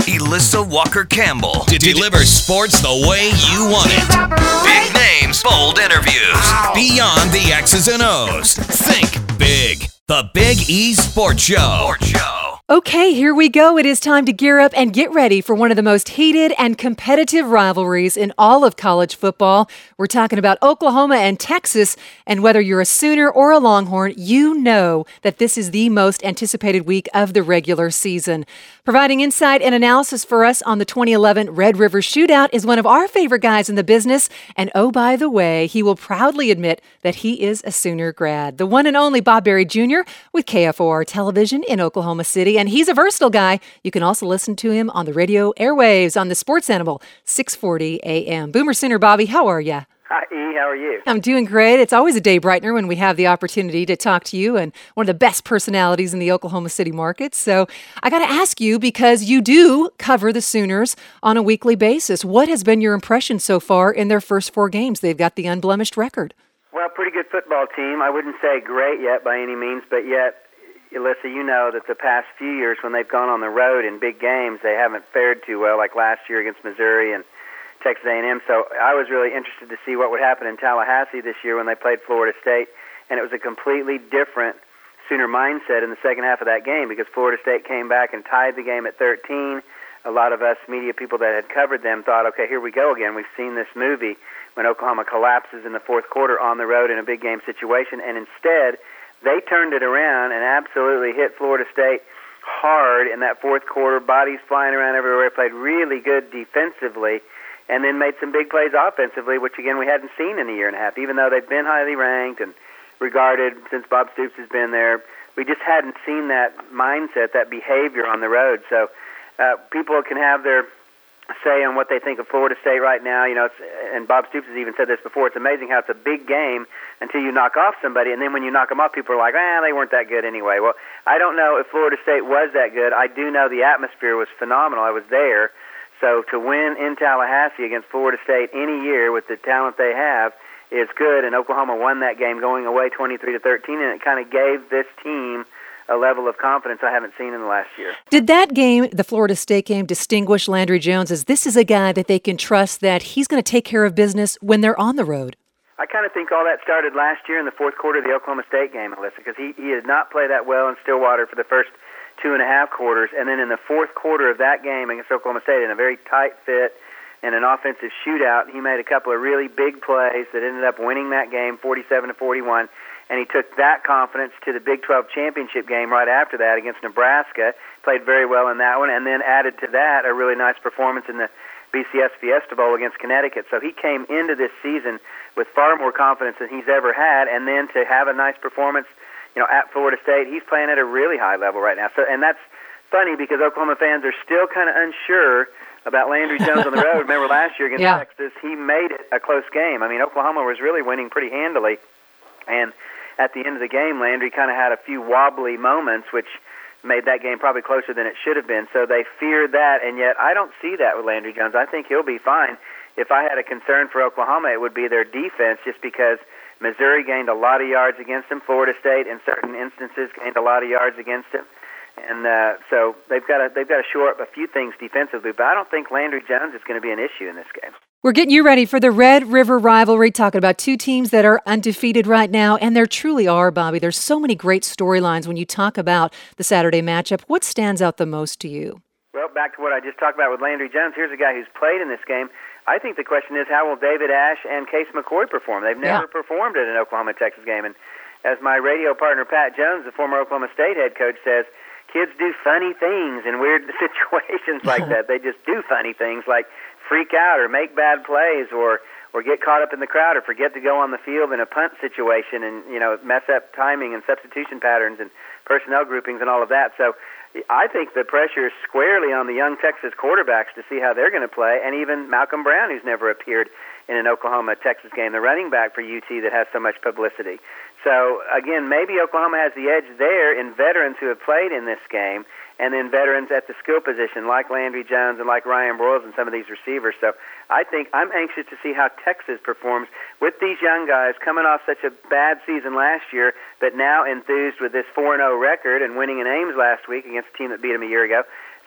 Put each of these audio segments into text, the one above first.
Alyssa Walker-Campbell to deliver sports the way you want it. Big names, bold interviews. Beyond the X's and O's. Think big. The Big E Sports Show. Okay, here we go. It is time to gear up and get ready for one of the most heated and competitive rivalries in all of college football. We're talking about Oklahoma and Texas, and whether you're a Sooner or a Longhorn, you know that this is the most anticipated week of the regular season. Providing insight and analysis for us on the 2011 Red River Shootout is one of our favorite guys in the business, and oh, by the way, he will proudly admit that he is a Sooner grad. The one and only Bob Berry Jr. with KFOR Television in Oklahoma City. And he's a versatile guy. You can also listen to him on the radio airwaves on the Sports Animal, 640 AM. Boomer Sooner, Bobby, how are you? Hi, E. How are you? I'm doing great. It's always a day brightener when we have the opportunity to talk to you and one of the best personalities in the Oklahoma City market. So I got to ask you, because you do cover the Sooners on a weekly basis, what has been your impression so far in their first 4 games? They've got the unblemished record. Well, pretty good football team. I wouldn't say great yet by any means, but yet, Alyssa, you know that the past few years when they've gone on the road in big games, they haven't fared too well, like last year against Missouri and Texas A&M. So I was really interested to see what would happen in Tallahassee this year when they played Florida State, and it was a completely different Sooner mindset in the second half of that game because Florida State came back and tied the game at 13. A lot of us media people that had covered them thought, okay, here we go again. We've seen this movie when Oklahoma collapses in the fourth quarter on the road in a big game situation, and instead they turned it around and absolutely hit Florida State hard in that fourth quarter, bodies flying around everywhere, played really good defensively, and then made some big plays offensively, which, again, we hadn't seen in a year and a half. Even though they've been highly ranked and regarded since Bob Stoops has been there, we just hadn't seen that mindset, that behavior on the road. So people can have their say on what they think of Florida State right now. You know, and Bob Stoops has even said this before, it's amazing how it's a big game until you knock off somebody, and then when you knock them off, people are like, they weren't that good anyway. Well, I don't know if Florida State was that good. I do know the atmosphere was phenomenal. I was there. So to win in Tallahassee against Florida State any year with the talent they have is good, and Oklahoma won that game going away 23-13, and it kind of gave this team a level of confidence I haven't seen in the last year. Did that game, the Florida State game, distinguish Landry Jones as this is a guy that they can trust that he's going to take care of business when they're on the road? I kind of think all that started last year in the fourth quarter of the Oklahoma State game, Alyssa, because he did not play that well in Stillwater for the first 2.5 quarters, and then in the fourth quarter of that game against Oklahoma State in a very tight fit and an offensive shootout, he made a couple of really big plays that ended up winning that game 47-41. And he took that confidence to the Big 12 championship game right after that against Nebraska, played very well in that one, and then added to that a really nice performance in the BCS Fiesta Bowl against Connecticut. So he came into this season with far more confidence than he's ever had, and then to have a nice performance, at Florida State, he's playing at a really high level right now. So, and that's funny because Oklahoma fans are still kind of unsure about Landry Jones on the road. Remember last year against Texas, he made it a close game. I mean, Oklahoma was really winning pretty handily, and at the end of the game, Landry kind of had a few wobbly moments, which made that game probably closer than it should have been. So they feared that, and yet I don't see that with Landry Jones. I think he'll be fine. If I had a concern for Oklahoma, it would be their defense, just because Missouri gained a lot of yards against him. Florida State, in certain instances, gained a lot of yards against him. And so they've got to shore up a few things defensively, but I don't think Landry Jones is going to be an issue in this game. We're getting you ready for the Red River rivalry, talking about two teams that are undefeated right now, and there truly are, Bobby. There's so many great storylines when you talk about the Saturday matchup. What stands out the most to you? Well, back to what I just talked about with Landry Jones, here's a guy who's played in this game. I think the question is, how will David Ash and Case McCoy perform? They've never performed at an Oklahoma-Texas game, and as my radio partner Pat Jones, the former Oklahoma State head coach, says, kids do funny things in weird situations like that. They just do funny things like freak out or make bad plays or get caught up in the crowd or forget to go on the field in a punt situation and, mess up timing and substitution patterns and personnel groupings and all of that. So I think the pressure is squarely on the young Texas quarterbacks to see how they're going to play, and even Malcolm Brown, who's never appeared in an Oklahoma-Texas game, the running back for UT that has so much publicity. So, again, maybe Oklahoma has the edge there in veterans who have played in this game, and then veterans at the skill position like Landry Jones and like Ryan Broyles and some of these receivers. So I think I'm anxious to see how Texas performs with these young guys coming off such a bad season last year, but now enthused with this 4-0 record and winning in Ames last week against a team that beat them a year ago.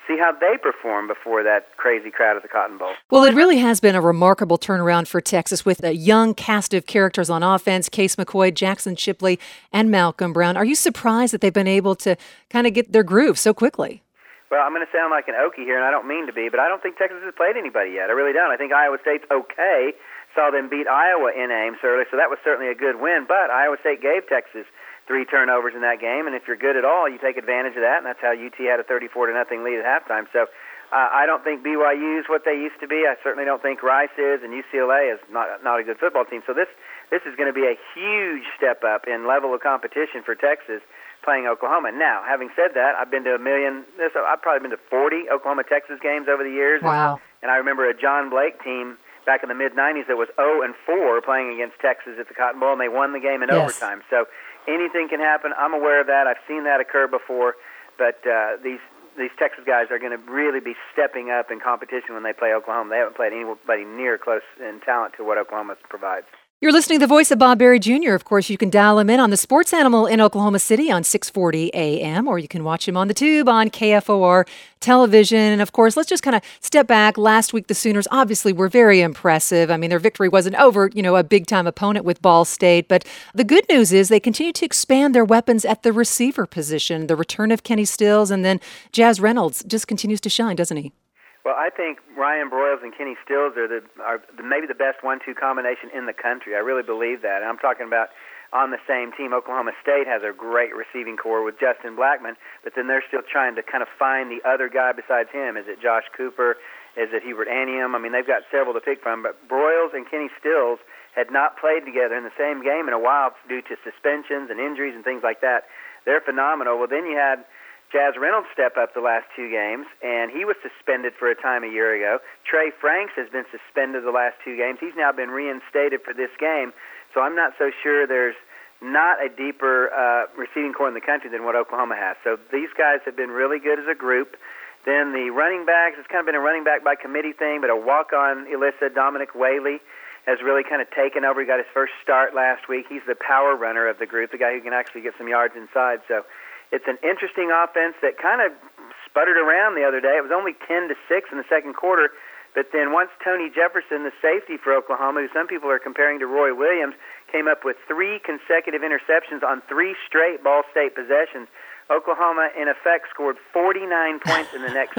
see how they perform before that crazy crowd at the Cotton Bowl. Well, it really has been a remarkable turnaround for Texas with a young cast of characters on offense, Case McCoy, Jackson Shipley, and Malcolm Brown. Are you surprised that they've been able to kind of get their groove so quickly? Well, I'm going to sound like an Okie here, and I don't mean to be, but I don't think Texas has played anybody yet. I really don't. I think Iowa State's okay. Saw them beat Iowa in Ames early, so that was certainly a good win. But Iowa State gave Texas 3 turnovers in that game, and if you're good at all, you take advantage of that, and that's how UT had a 34-0 lead at halftime. So I don't think BYU is what they used to be. I certainly don't think Rice is, and UCLA is not a good football team. So this is going to be a huge step up in level of competition for Texas playing Oklahoma. Now, having said that, I've been to I've probably been to 40 Oklahoma-Texas games over the years. Wow. And I remember a John Blake team back in the mid-'90s that was 0-4 playing against Texas at the Cotton Bowl, and they won the game in overtime. So anything can happen. I'm aware of that. I've seen that occur before. But these Texas guys are going to really be stepping up in competition when they play Oklahoma. They haven't played anybody near close in talent to what Oklahoma provides. You're listening to the voice of Bob Berry Jr. Of course, you can dial him in on the Sports Animal in Oklahoma City on 640 AM, or you can watch him on the tube on KFOR television. And, of course, let's just kind of step back. Last week, the Sooners obviously were very impressive. I mean, their victory wasn't over, a big-time opponent with Ball State. But the good news is they continue to expand their weapons at the receiver position. The return of Kenny Stills, and then Jazz Reynolds just continues to shine, doesn't he? Well, I think Ryan Broyles and Kenny Stills are maybe the best 1-2 combination in the country. I really believe that. And I'm talking about on the same team. Oklahoma State has a great receiving core with Justin Blackman, but then they're still trying to kind of find the other guy besides him. Is it Josh Cooper? Is it Hubert Anium? I mean, they've got several to pick from, but Broyles and Kenny Stills had not played together in the same game in a while due to suspensions and injuries and things like that. They're phenomenal. Well, then you had Jazz Reynolds step up the last 2 games, and he was suspended for a time a year ago. Trey Franks has been suspended the last 2 games. He's now been reinstated for this game, so I'm not so sure there's not a deeper receiving core in the country than what Oklahoma has. So these guys have been really good as a group. Then the running backs, it's kind of been a running back by committee thing, but a walk-on Elissa, Dominic Whaley, has really kind of taken over. He got his first start last week. He's the power runner of the group, the guy who can actually get some yards inside. So it's an interesting offense that kind of sputtered around the other day. It was only 10-6 in the second quarter, but then once Tony Jefferson, the safety for Oklahoma, who some people are comparing to Roy Williams, came up with 3 consecutive interceptions on 3 straight Ball State possessions, Oklahoma, in effect, scored 49 points in the next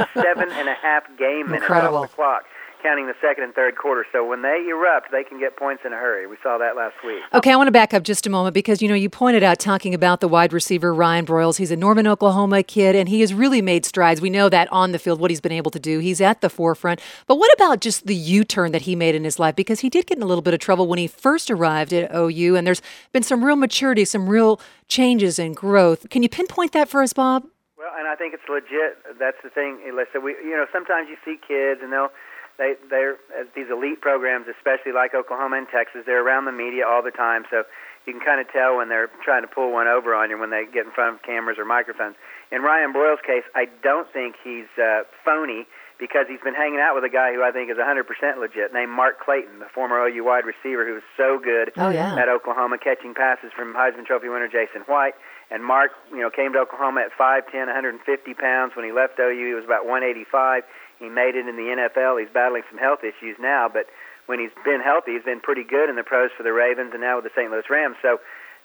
7.5 game minutes off the clock, counting the second and third quarter. So when they erupt, they can get points in a hurry. We saw that last week. Okay, I want to back up just a moment because, you pointed out talking about the wide receiver, Ryan Broyles. He's a Norman, Oklahoma kid, and he has really made strides. We know that on the field, what he's been able to do. He's at the forefront. But what about just the U-turn that he made in his life? Because he did get in a little bit of trouble when he first arrived at OU, and there's been some real maturity, some real changes and growth. Can you pinpoint that for us, Bob? Well, and I think it's legit. That's the thing, Elissa. Sometimes you see kids, and they're these elite programs, especially like Oklahoma and Texas, they're around the media all the time, so you can kind of tell when they're trying to pull one over on you when they get in front of cameras or microphones. In Ryan Broyles' case, I don't think he's phony because he's been hanging out with a guy who I think is 100% legit, named Mark Clayton, the former OU wide receiver who was so good at Oklahoma, catching passes from Heisman Trophy winner Jason White. And Mark, came to Oklahoma at 5'10", 150 pounds. When he left OU, he was about 185. He made it in the NFL. He's battling some health issues now, but when he's been healthy, he's been pretty good in the pros for the Ravens and now with the St. Louis Rams. So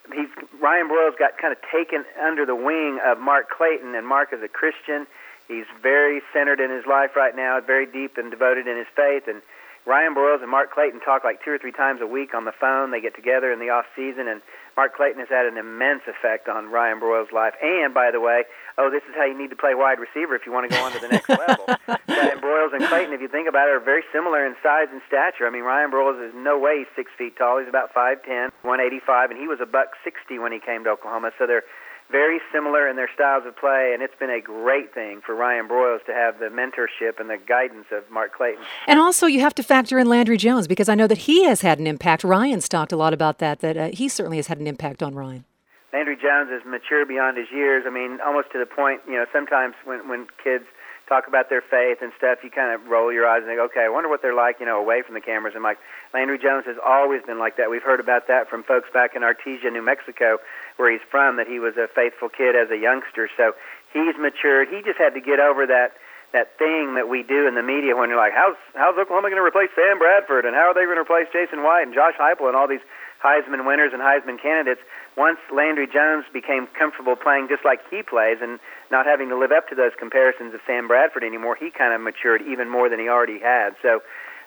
Ryan Broyles got kind of taken under the wing of Mark Clayton, and Mark is a Christian. He's very centered in his life right now, very deep and devoted in his faith. And Ryan Broyles and Mark Clayton talk like 2 or 3 times a week on the phone. They get together in the off season, and Mark Clayton has had an immense effect on Ryan Broyles' life. And, by the way, this is how you need to play wide receiver if you want to go on to the next level. And Broyles and Clayton, if you think about it, are very similar in size and stature. I mean, Ryan Broyles is no way he's 6 feet tall. He's about 5'10", 185, and he was $160 when he came to Oklahoma. So they're very similar in their styles of play, and it's been a great thing for Ryan Broyles to have the mentorship and the guidance of Mark Clayton. And also you have to factor in Landry Jones, because I know that he has had an impact. Ryan's talked a lot about that he certainly has had an impact on Ryan. Landry Jones is mature beyond his years. I mean, almost to the point, sometimes when kids talk about their faith and stuff, you kind of roll your eyes and think, okay, I wonder what they're like, away from the cameras. And like, Landry Jones has always been like that. We've heard about that from folks back in Artesia, New Mexico, where he's from, that he was a faithful kid as a youngster. So he's matured. He just had to get over that thing that we do in the media when you're like, how's Oklahoma going to replace Sam Bradford, and how are they going to replace Jason White and Josh Heupel and all these Heisman winners and Heisman candidates? Once Landry Jones became comfortable playing just like he plays and not having to live up to those comparisons of Sam Bradford anymore, he kind of matured even more than he already had. So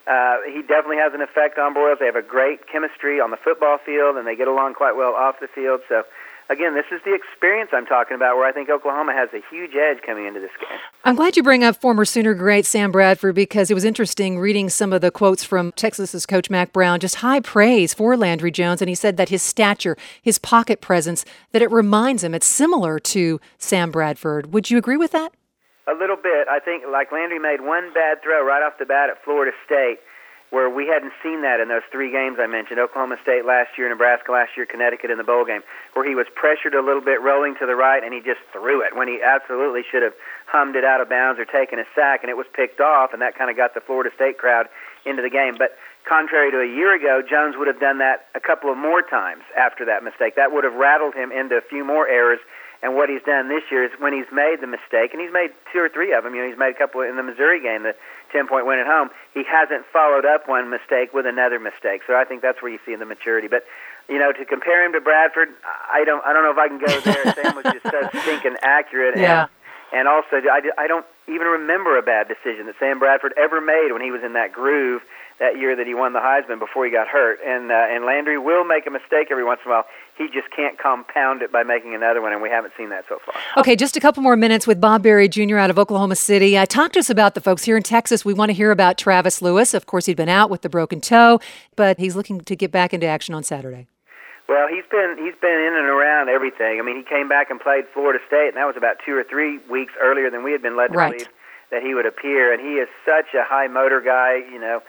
he definitely has an effect on Broyles. They have a great chemistry on the football field, and they get along quite well off the field. So, again, this is the experience I'm talking about, where I think Oklahoma has a huge edge coming into this game. I'm glad you bring up former Sooner great Sam Bradford, because it was interesting reading some of the quotes from Texas's coach Mack Brown, just high praise for Landry Jones. And he said that his stature, his pocket presence, that it reminds him, it's similar to Sam Bradford. Would you agree with that? A little bit. I think like Landry made one bad throw right off the bat at Florida State, where we hadn't seen that in those three games I mentioned, Oklahoma State last year, Nebraska last year, Connecticut in the bowl game, where he was pressured a little bit, rolling to the right, and he just threw it when he absolutely should have hummed it out of bounds or taken a sack, and it was picked off, and that kind of got the Florida State crowd into the game. But contrary to a year ago, Jones would have done that a couple of more times after that mistake. That would have rattled him into a few more errors. And what he's done this year is when he's made the mistake, and he's made two or three of them, he's made a couple in the Missouri game, the 10-point win at home, he hasn't followed up one mistake with another mistake. So I think that's where you see the maturity. But, to compare him to Bradford, I don't know if I can go there. Sam was just so stinking accurate. Yeah. And also, I don't even remember a bad decision that Sam Bradford ever made when he was in that groove that year that he won the Heisman before he got hurt. And Landry will make a mistake every once in a while. He just can't compound it by making another one, and we haven't seen that so far. Okay, just a couple more minutes with Bob Berry Jr. out of Oklahoma City. Talk to us about the folks here in Texas. We want to hear about Travis Lewis. Of course, he'd been out with the broken toe, but he's looking to get back into action on Saturday. Well, he's been in and around everything. I mean, he came back and played Florida State, and that was about 2 or 3 weeks earlier than we had been led to believe that he would appear. And he is such a high motor guy,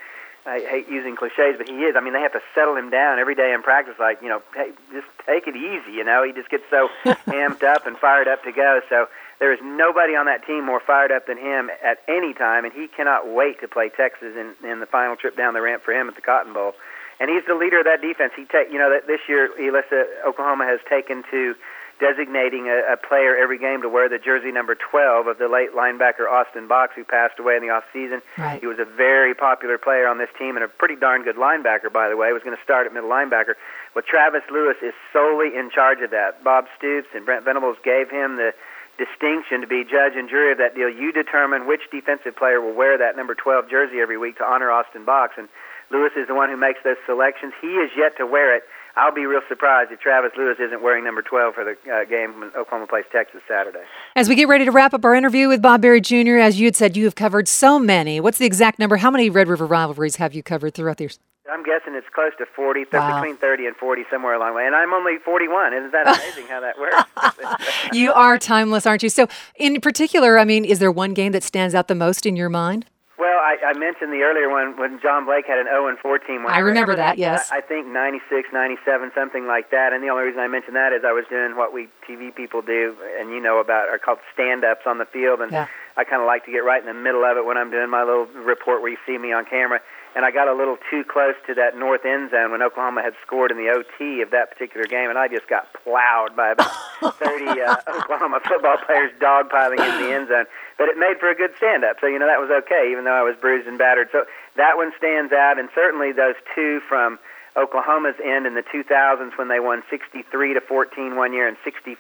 I hate using cliches, but he is. I mean, they have to settle him down every day in practice, like, hey, just take it easy, He just gets so amped up and fired up to go. So there is nobody on that team more fired up than him at any time, and he cannot wait to play Texas in the final trip down the ramp for him at the Cotton Bowl. And he's the leader of that defense. This year, Oklahoma has taken to designating a player every game to wear the jersey number 12 of the late linebacker Austin Box, who passed away in the offseason. Right. He was a very popular player on this team and a pretty darn good linebacker, by the way. He was going to start at middle linebacker. Well, Travis Lewis is solely in charge of that. Bob Stoops and Brent Venables gave him the distinction to be judge and jury of that deal. You determine which defensive player will wear that number 12 jersey every week to honor Austin Box, and Lewis is the one who makes those selections. He is yet to wear it. I'll be real surprised if Travis Lewis isn't wearing number 12 for the game when Oklahoma plays Texas Saturday. As we get ready to wrap up our interview with Bob Berry Jr., as you had said, you have covered so many. What's the exact number? How many Red River rivalries have you covered throughout the years? I'm guessing it's close to 40, Wow. between 30 and 40, somewhere along the way. And I'm only 41. Isn't that amazing how that works? You are timeless, aren't you? So, in particular, is there one game that stands out the most in your mind? Well, I mentioned the earlier one when John Blake had an 0-4 team. I remember that, yes. I think 96, 97, something like that. And the only reason I mentioned that is I was doing what we TV people do, and are called stand-ups on the field. And I kind of like to get right in the middle of it when I'm doing my little report where you see me on camera. And I got a little too close to that north end zone when Oklahoma had scored in the OT of that particular game, and I just got plowed by about 30 Oklahoma football players dogpiling in the end zone. But it made for a good stand-up, so, that was okay, even though I was bruised and battered. So that one stands out, and certainly those two from Oklahoma's end in the 2000s when they won 63-14 one year and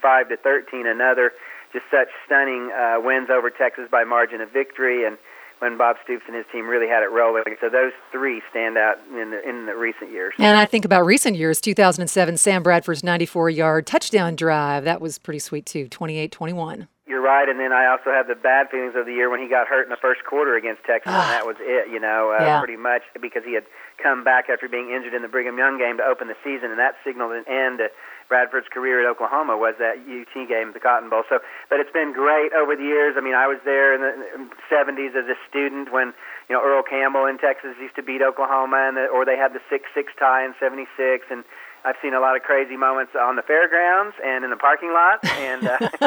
65-13 another, just such stunning wins over Texas by margin of victory, and when Bob Stoops and his team really had it rolling. So those three stand out in the recent years. And I think about recent years, 2007, Sam Bradford's 94-yard touchdown drive. That was pretty sweet, too, 28-21. You're right, and then I also have the bad feelings of the year when he got hurt in the first quarter against Texas, and that was it, pretty much, because he had come back after being injured in the Brigham Young game to open the season, and that signaled an end to Bradford's career at Oklahoma was that UT game, the Cotton Bowl. So, but it's been great over the years. I was there in the 70s as a student when, Earl Campbell in Texas used to beat Oklahoma, or they had the 6-6 tie in 76, and I've seen a lot of crazy moments on the fairgrounds and in the parking lot, and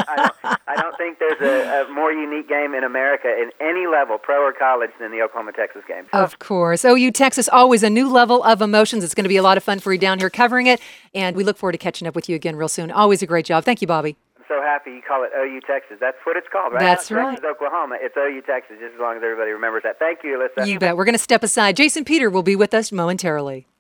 I don't think there's a more unique game in America in any level, pro or college, than the Oklahoma-Texas game. Of course. OU Texas, always a new level of emotions. It's going to be a lot of fun for you down here covering it, and we look forward to catching up with you again real soon. Always a great job. Thank you, Bobby. so happy you call it OU Texas. That's what it's called, right? That's Not right. Texas, Oklahoma. It's OU Texas, just as long as everybody remembers that. Thank you, Alyssa. You bet. We're going to step aside. Jason Peter will be with us momentarily.